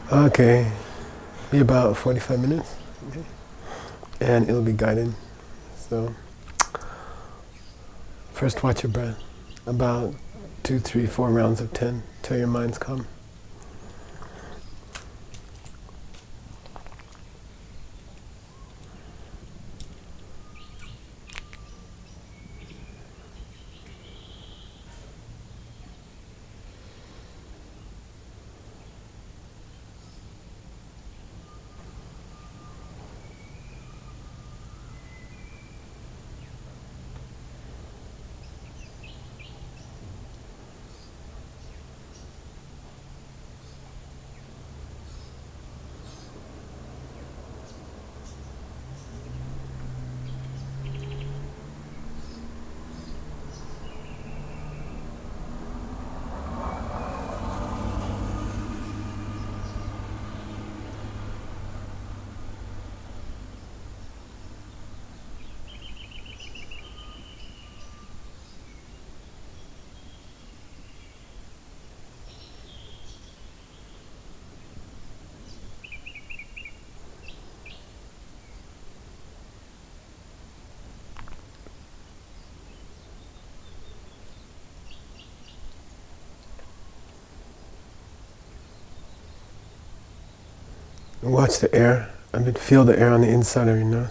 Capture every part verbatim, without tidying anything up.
Okay, be about forty-five minutes. Okay. And it'll be guided. So, first watch your breath. About two, three, four rounds of ten till your mind's calm. Watch the air. I mean, feel the air on the inside of your nose.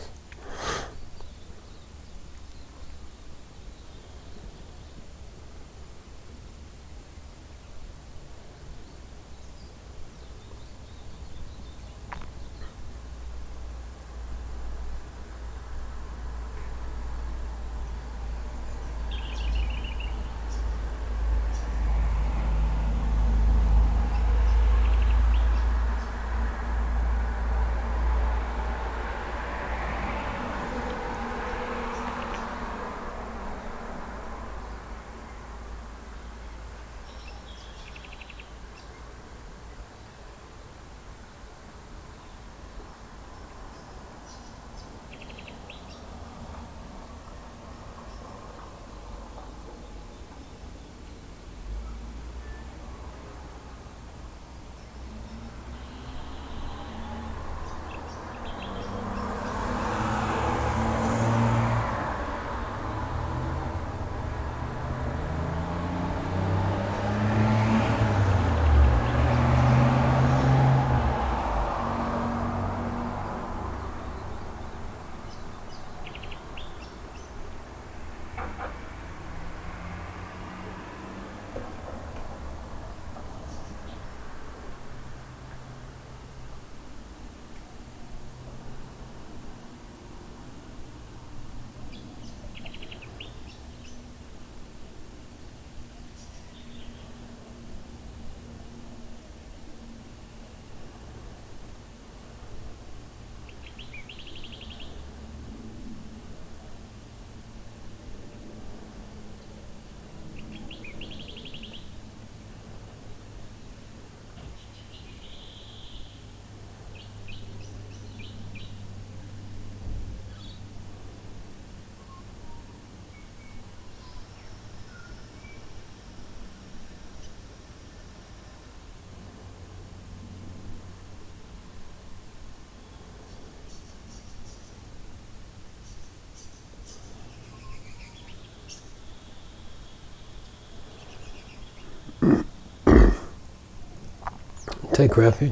Take refuge.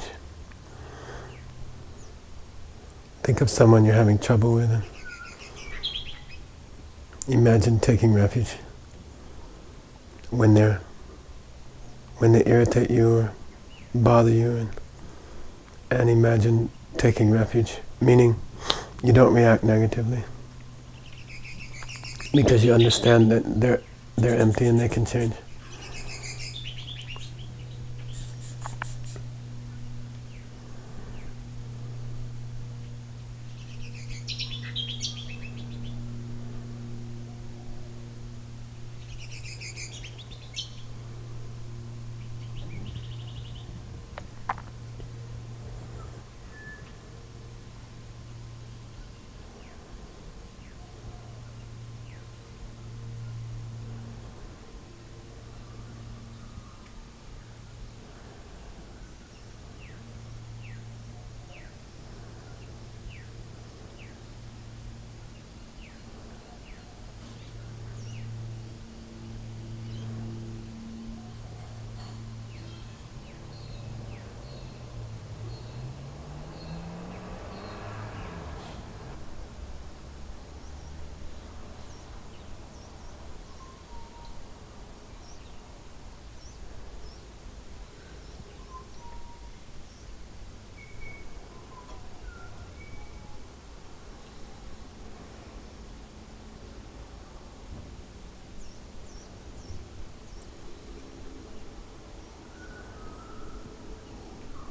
Think of someone you're having trouble with and imagine taking refuge when they're when they irritate you or bother you, and, and imagine taking refuge, meaning you don't react negatively because you understand that they're they're empty and they can change.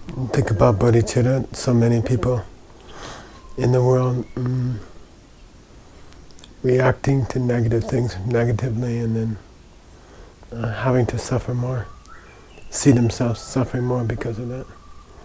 Think about bodhicitta. So many people in the world mm, reacting to negative things negatively, and then uh, having to suffer more, see themselves suffering more because of that.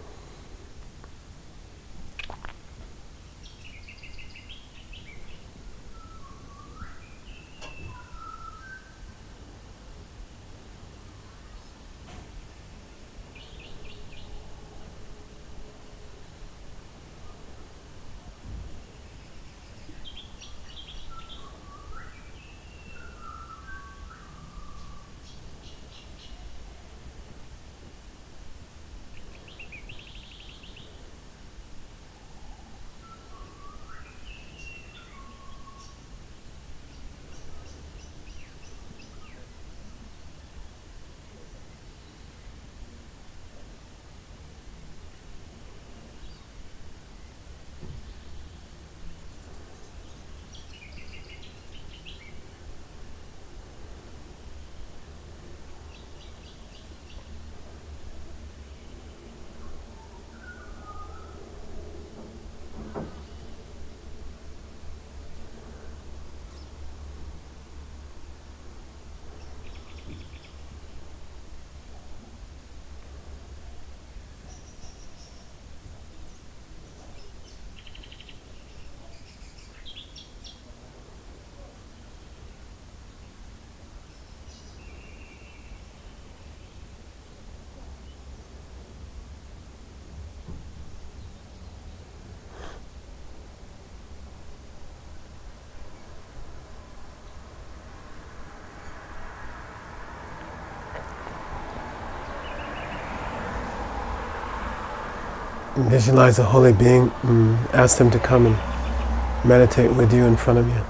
Visualize a holy being, mm, ask them to come and meditate with you in front of you.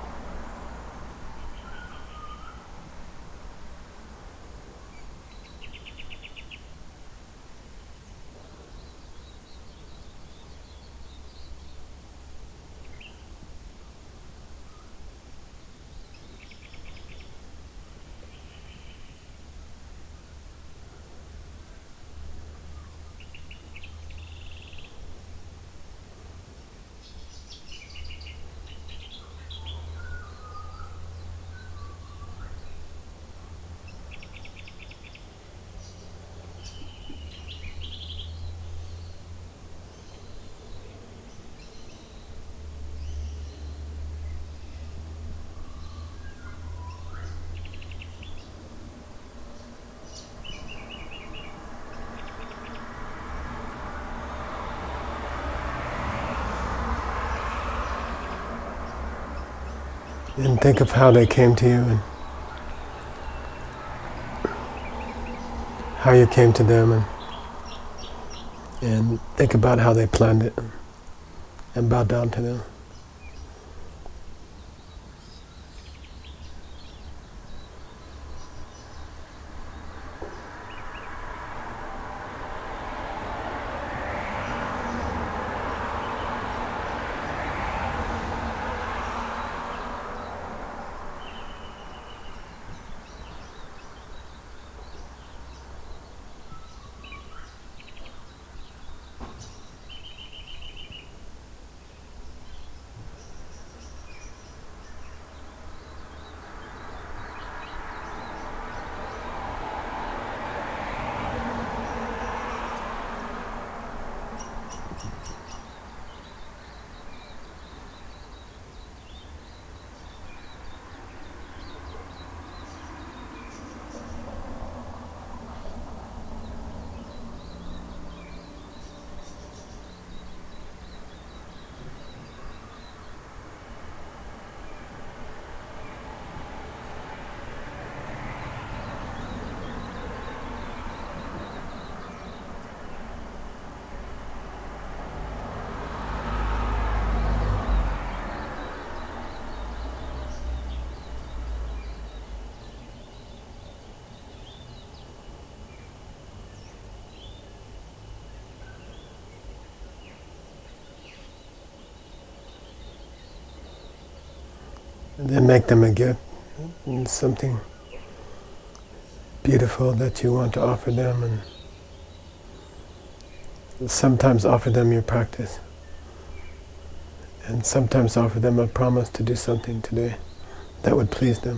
And think of how they came to you and how you came to them, and, and think about how they planned it and bow down to them. And then make them a gift, something beautiful that you want to offer them, and sometimes offer them your practice, and sometimes offer them a promise to do something today that would please them.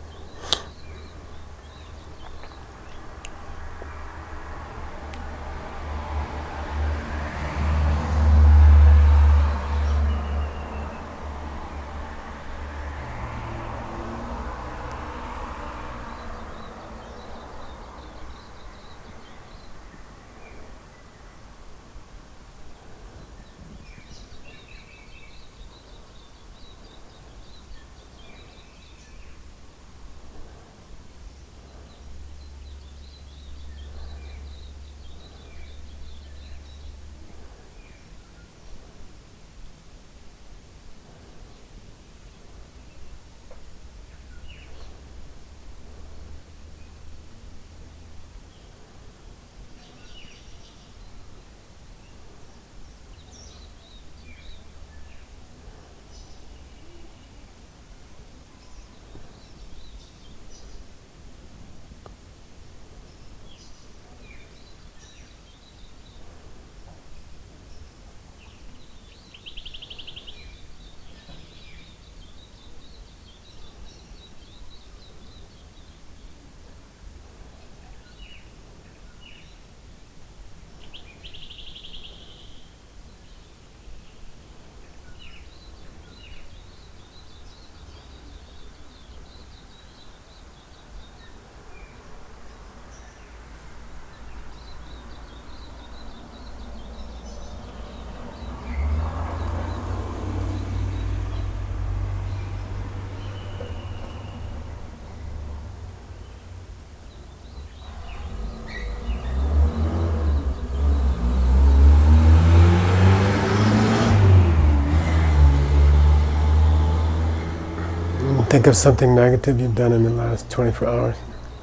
Think of something negative you've done in the last twenty-four hours.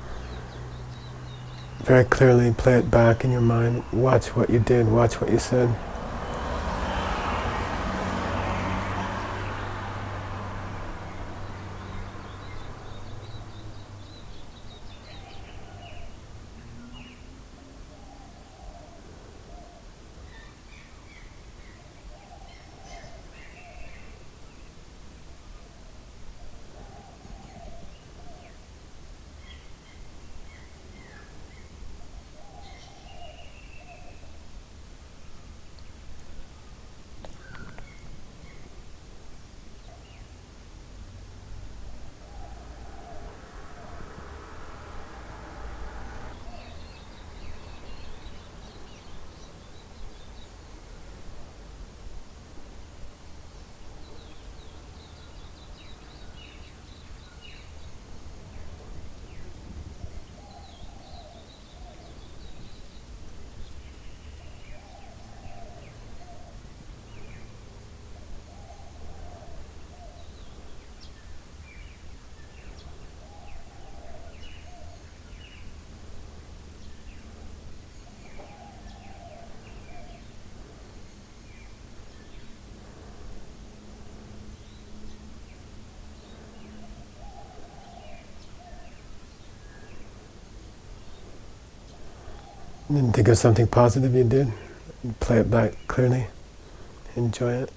Very clearly play it back in your mind. Watch what you did, watch what you said. And think of something positive you did. Play it back clearly. Enjoy it.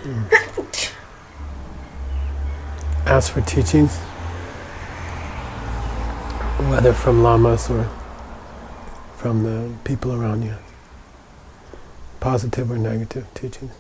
Ask for teachings, whether from lamas or from the people around you, positive or negative teachings.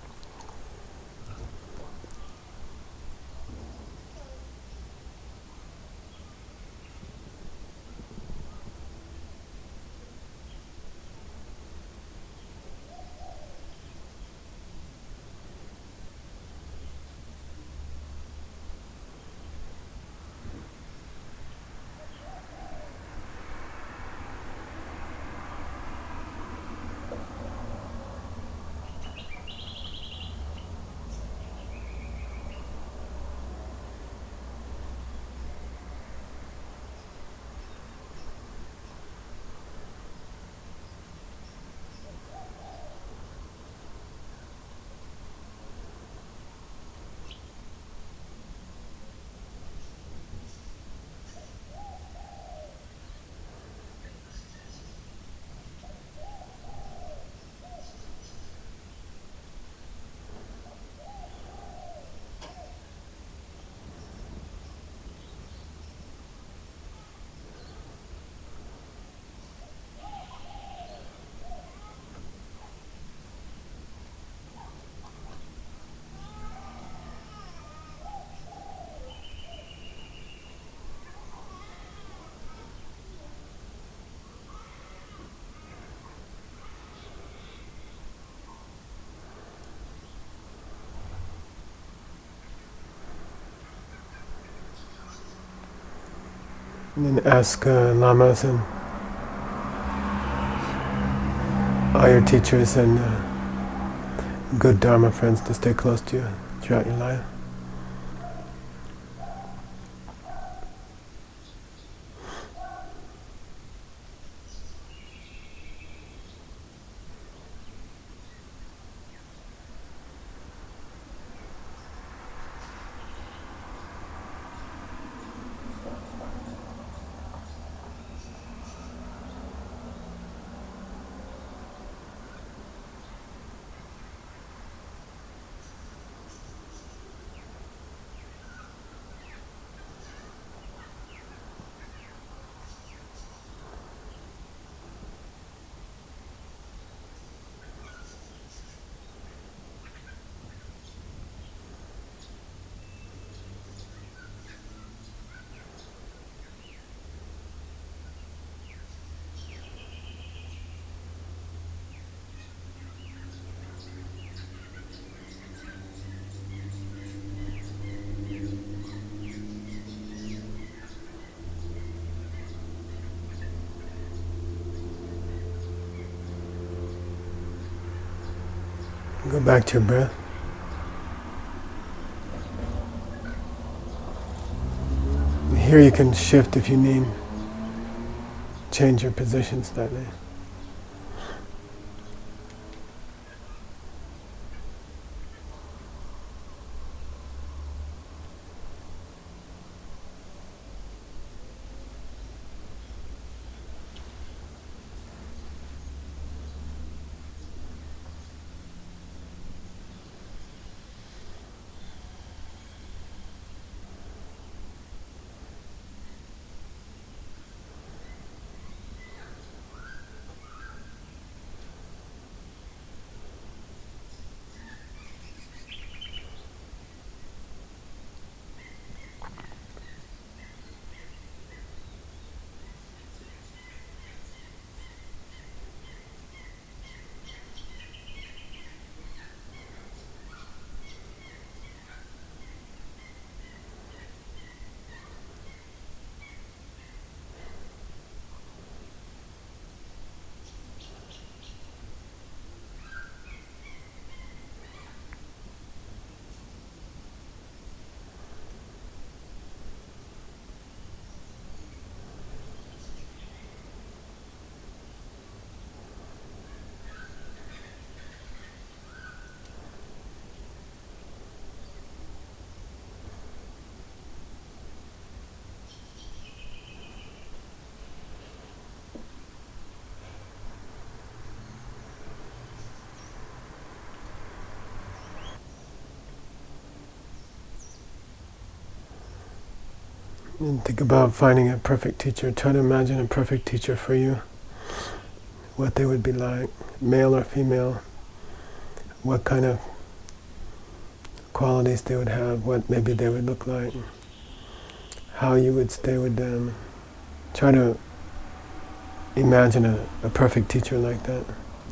And then ask uh, lamas and all your teachers and uh, good Dharma friends to stay close to you throughout your life. Go back to your breath. Here you can shift if you need. Change your position slightly. And think about finding a perfect teacher. Try to imagine a perfect teacher for you. What they would be like, male or female. What kind of qualities they would have, what maybe they would look like. How you would stay with them. Try to imagine a, a perfect teacher like that.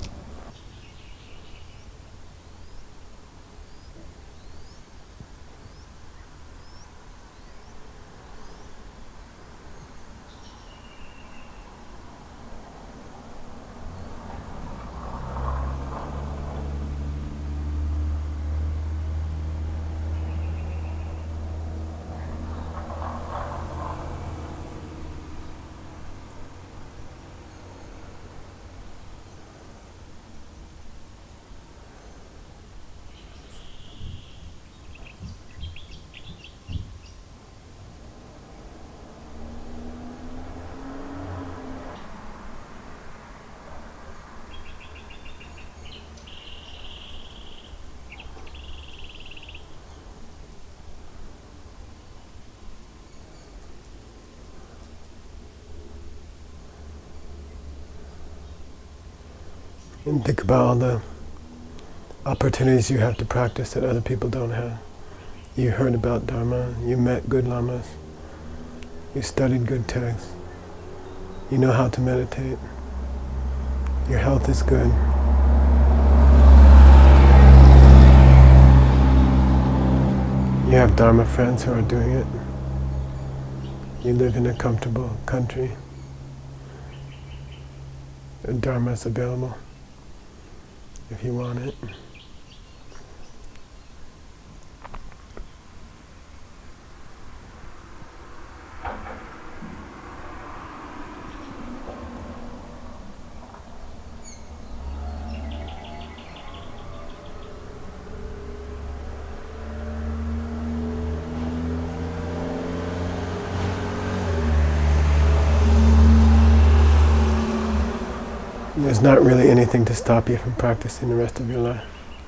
And think about all the opportunities you have to practice that other people don't have. You heard about Dharma, you met good lamas, you studied good texts, you know how to meditate, your health is good. You have Dharma friends who are doing it. You live in a comfortable country. The Dharma is available if you want it. There's not really anything to stop you from practicing the rest of your life.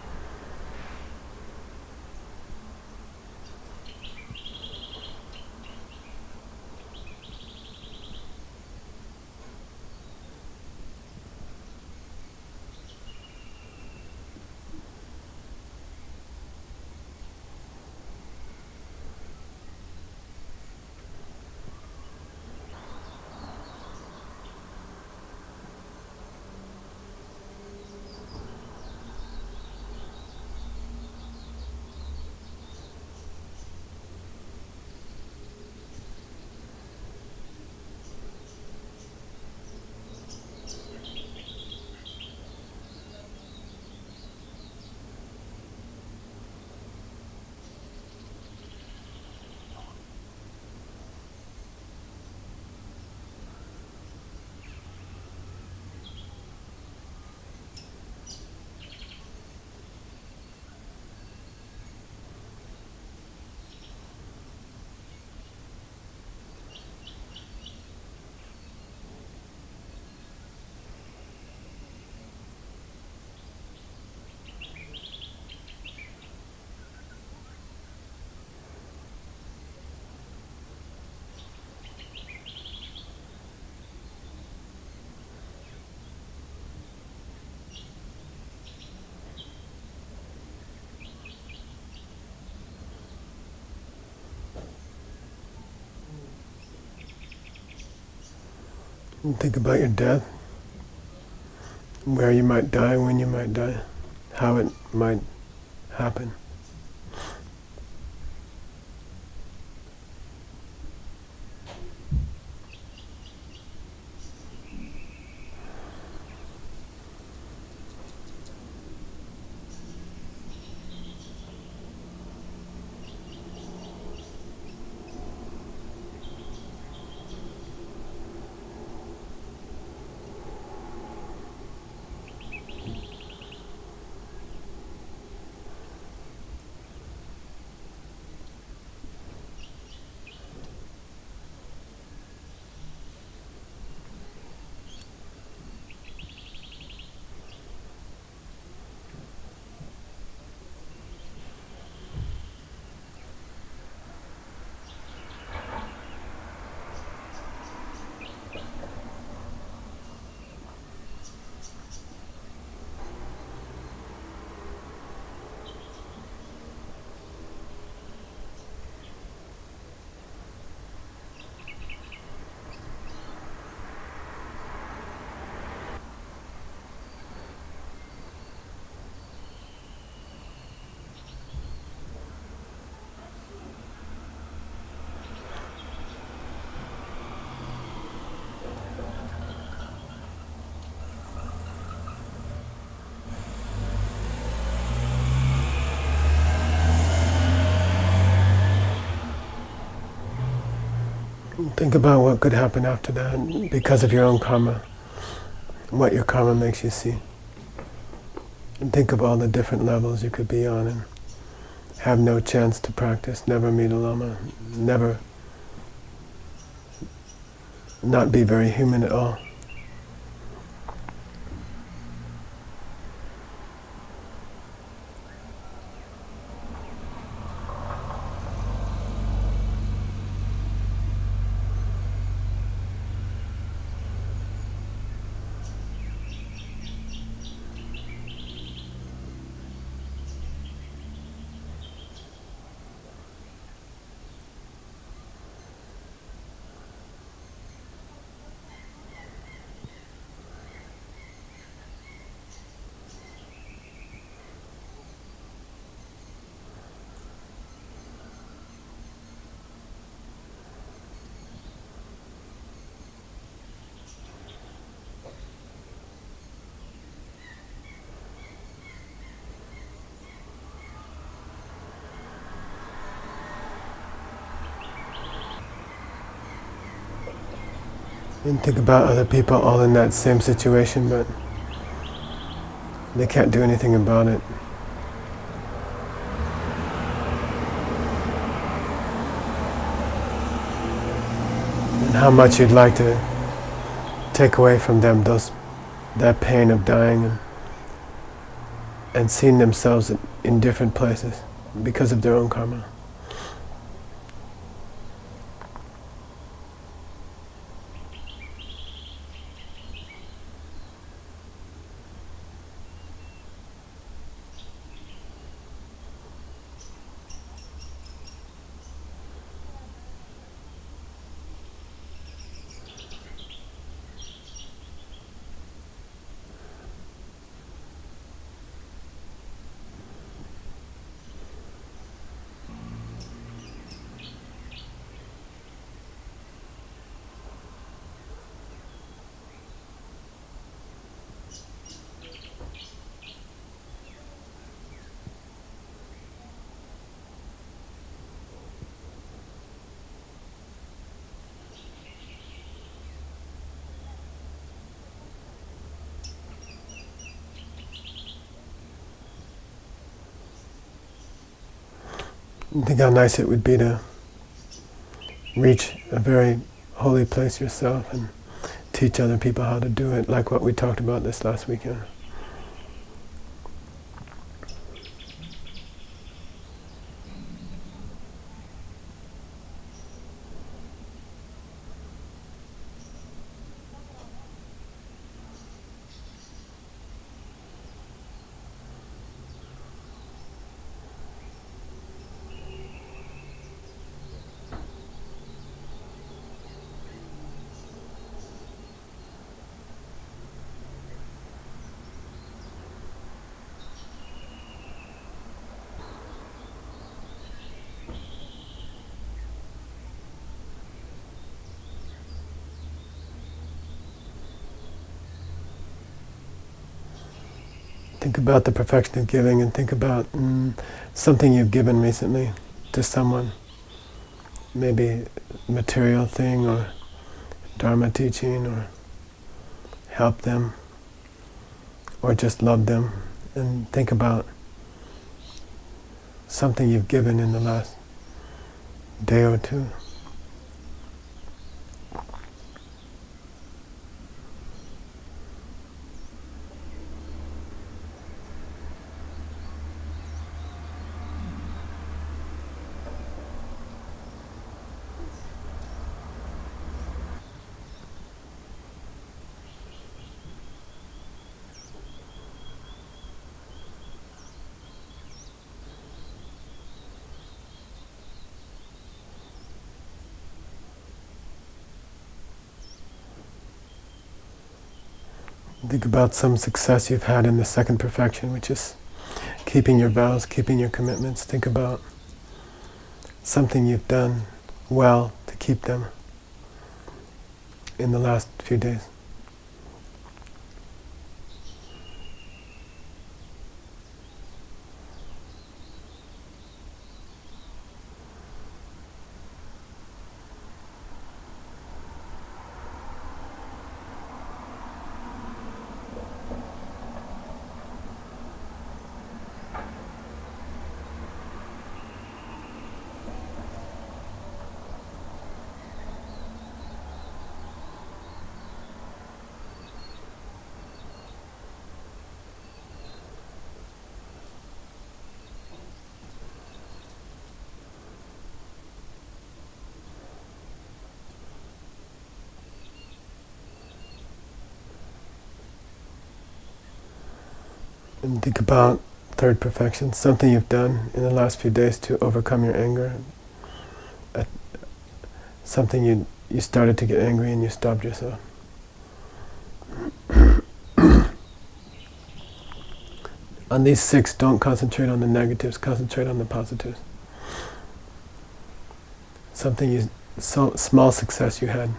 And think about your death, where you might die, when you might die, how it might happen. Think about what could happen after that because of your own karma, what your karma makes you see. And think of all the different levels you could be on and have no chance to practice, never meet a Lama, never not be very human at all. And think about other people all in that same situation, but they can't do anything about it. And how much you'd like to take away from them those that pain of dying and, and seeing themselves in, in different places because of their own karma. Think how nice it would be to reach a very holy place yourself and teach other people how to do it, like what we talked about this last weekend. Think about the perfection of giving and think about mm, something you've given recently to someone. Maybe material thing or Dharma teaching or help them or just love them. And think about something you've given in the last day or two. Think about some success you've had in the second perfection, which is keeping your vows, keeping your commitments. Think about something you've done well to keep them in the last few days. And think about third perfection, something you've done in the last few days to overcome your anger. Uh, something you you started to get angry and you stopped yourself. On these six, don't concentrate on the negatives, concentrate on the positives. Something you, so small success you had.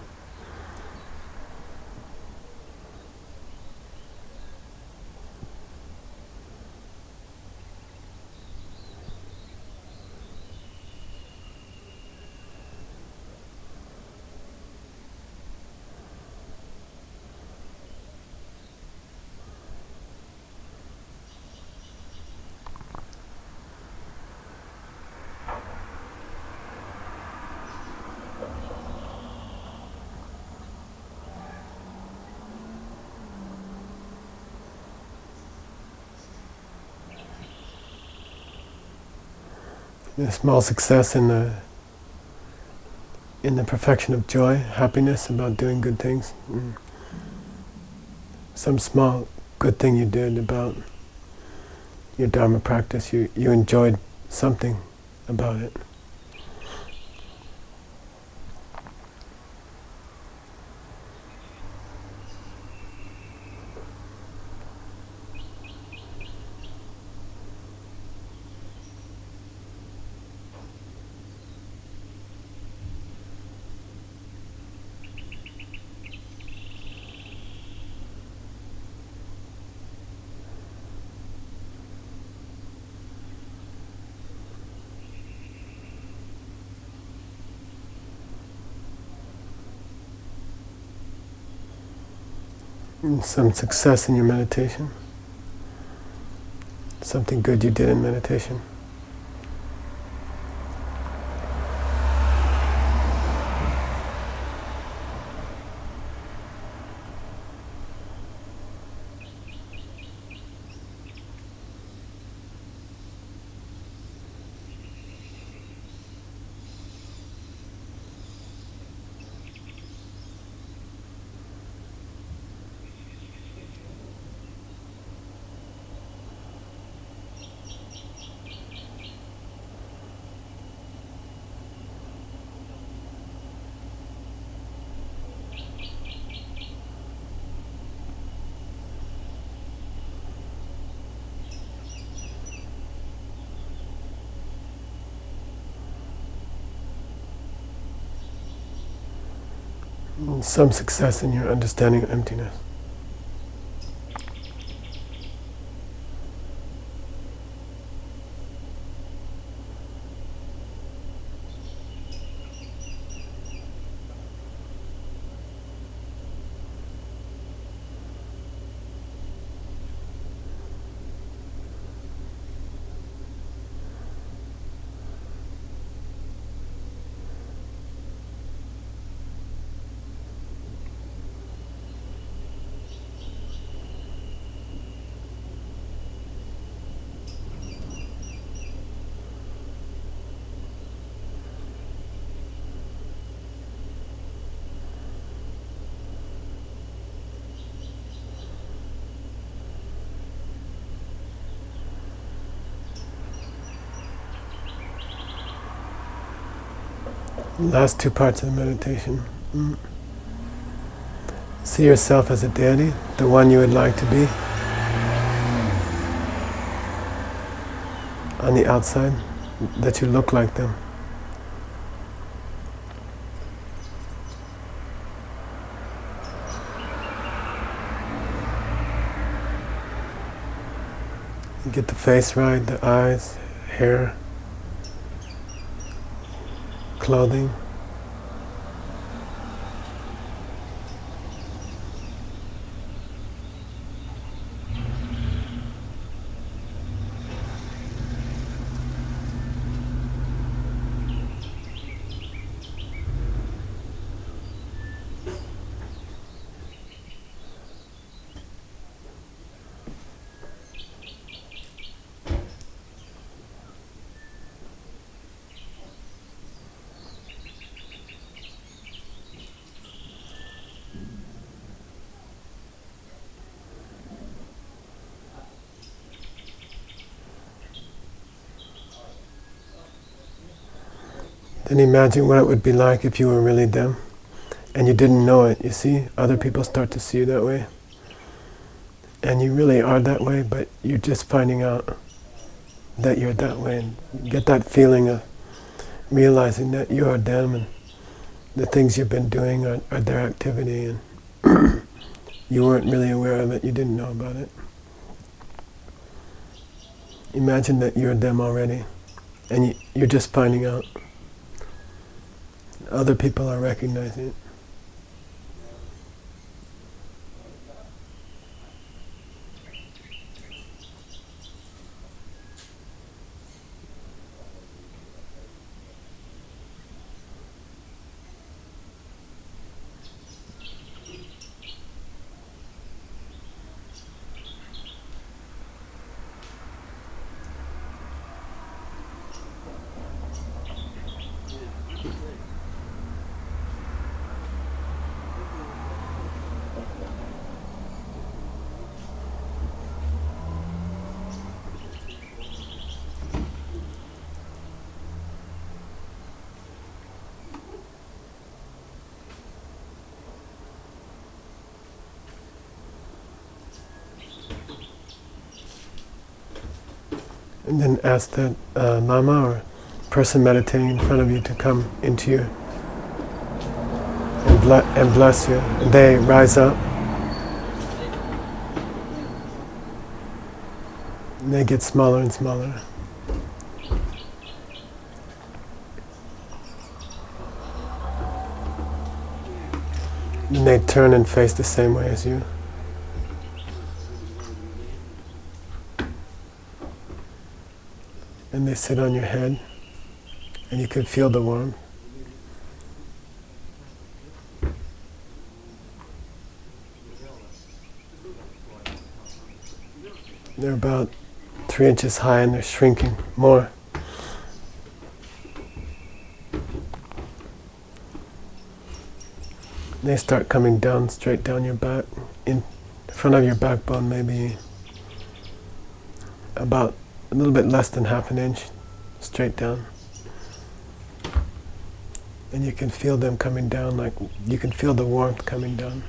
A small success in the in the perfection of joy, happiness about doing good things. Mm. Some small good thing you did about your Dharma practice, you, you enjoyed something about it. Some success in your meditation. Something good you did in meditation. Some success in your understanding of emptiness. Last two parts of the meditation. Mm. See yourself as a deity, the one you would like to be. On the outside, that you look like them. You get the face right, the eyes, hair, clothing. Then imagine what it would be like if you were really them and you didn't know it. You see, other people start to see you that way. And you really are that way, but you're just finding out that you're that way. And you get that feeling of realizing that you are them and the things you've been doing are, are their activity, and you weren't really aware of it, you didn't know about it. Imagine that you're them already, and you, you're just finding out. Other people are recognizing it. And then ask that uh, Lama or person meditating in front of you to come into you and, ble- and bless you. And they rise up. And they get smaller and smaller. And they turn and face the same way as you. And they sit on your head, and you can feel the warmth. They're about three inches high, and they're shrinking more. They start coming down, straight down your back, in front of your backbone, maybe about a little bit less than half an inch, straight down. And you can feel them coming down, like you can feel the warmth coming down.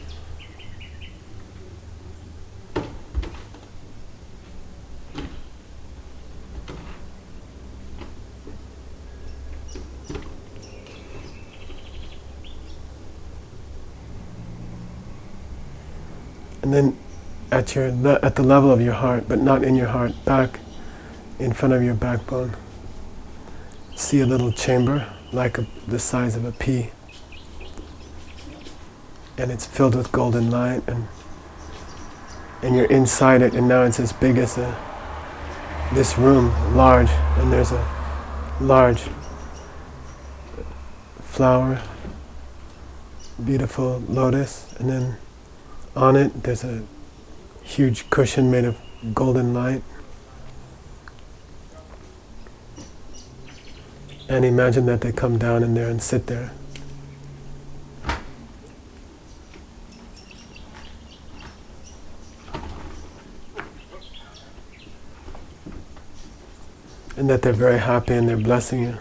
And then at your le- at the level of your heart, but not in your heart, back in front of your backbone, see a little chamber like a, the size of a pea, and it's filled with golden light, and and you're inside it, and now it's as big as a, this room, large, and there's a large flower, beautiful lotus, and then on it there's a huge cushion made of golden light. And imagine that they come down in there and sit there. And that they're very happy and they're blessing you.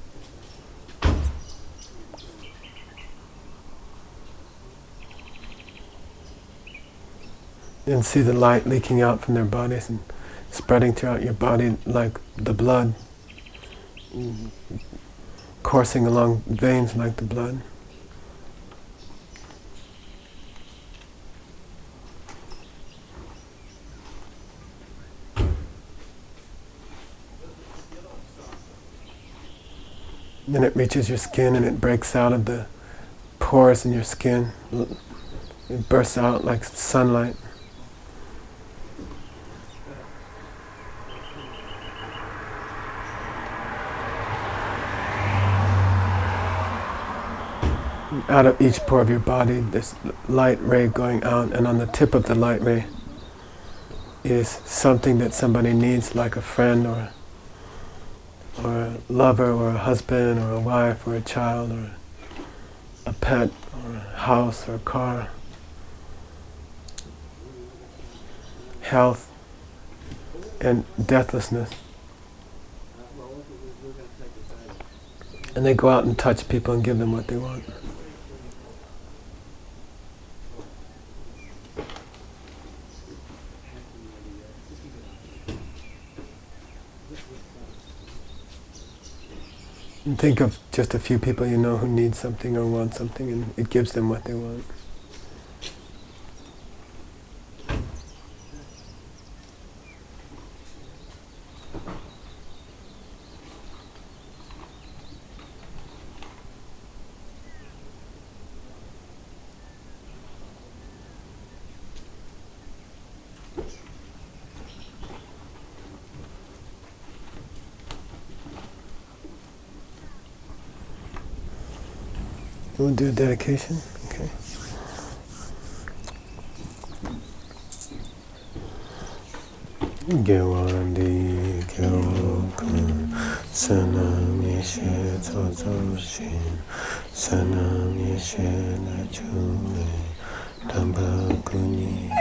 And see the light leaking out from their bodies and spreading throughout your body like the blood, coursing along veins like the blood. Then it reaches your skin and it breaks out of the pores in your skin. It bursts out like sunlight. Out of each pore of your body, this light ray going out, and on the tip of the light ray is something that somebody needs, like a friend or or a lover or a husband or a wife or a child or a pet or a house or a car. Health and deathlessness. And they go out and touch people and give them what they want. And think of just a few people you know who need something or want something, and it gives them what they want. We'll do a dedication, okay? Gyawandi gyawokun sanam yeshe tozoshin sanam yeshe nachume damba kuni